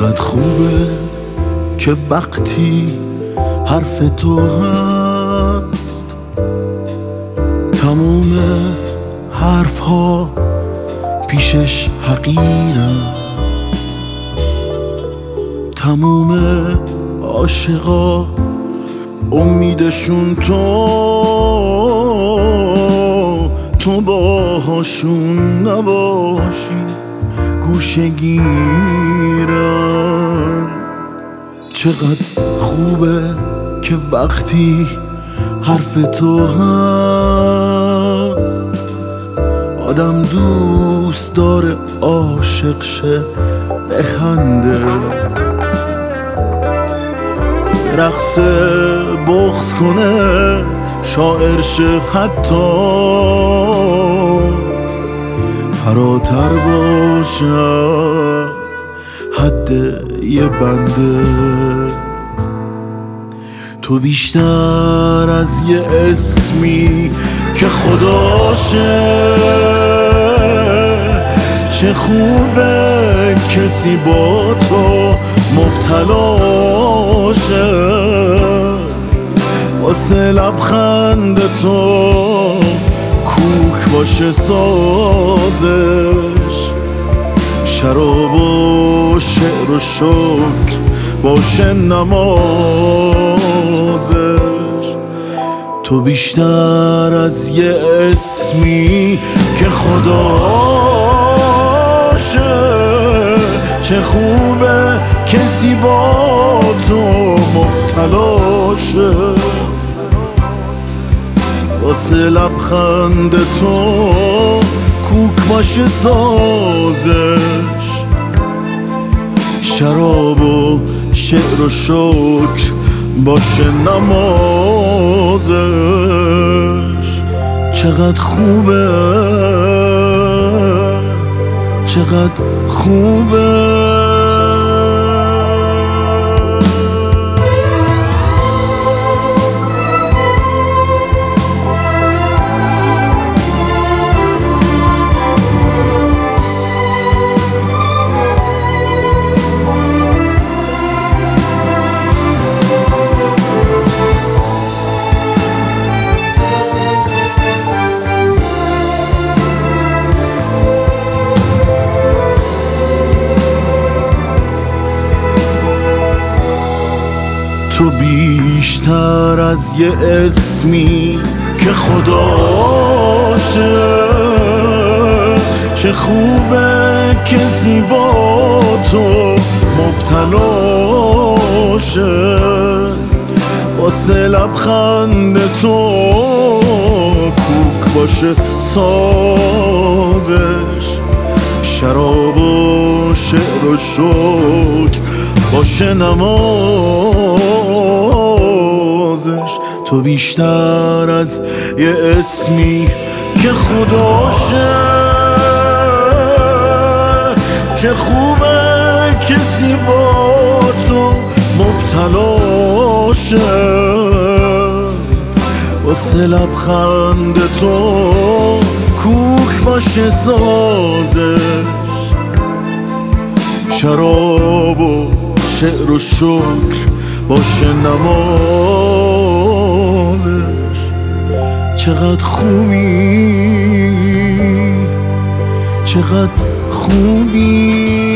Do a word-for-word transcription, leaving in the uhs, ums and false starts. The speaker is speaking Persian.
چقدر خوبه که وقتی حرف تو هست تموم حرف ها پیشش حقیرم، تموم عاشقا امیدشون تو تو باهاشون نباشی گوشه گیرم. چقدر خوبه که وقتی حرف تو هست آدم دوست داره عاشق شه بخنده، رقص بغض کنه شاعر شه حتی فراتر باشه از حد یه بنده. تو بیشتر از یه اسمی که خداشه، چه خوبه کسی با تو مبتلاشه، واسه لبخند تو کوک باشه سازش، شراب و شعر و شکر باشه نمازش. تو بیشتر از یه اسمی که خداشه، چه خوبه کسی با تو مبتلاشه، واسه لبخند تو کوک باشه سازش، شراب و شعر و شکر باشه نمازش. چقدر خوبه چقدر خوبه. تو بیشتر از یه اسمی که خداشه، چه خوبه کسی با تو مبتلاشه، واسه لبخند تو کوک باشه سازش، شراب و شعر و شکر باشه نمازش. تو بیشتر از یه اسمی که خداشه، چه خوبه کسی با تو مبتلاشه، واسه لبخند تو کوک باشه سازش، شراب و شعر و شکر باشه نمازش. چقدر خوبی چقدر خوبی.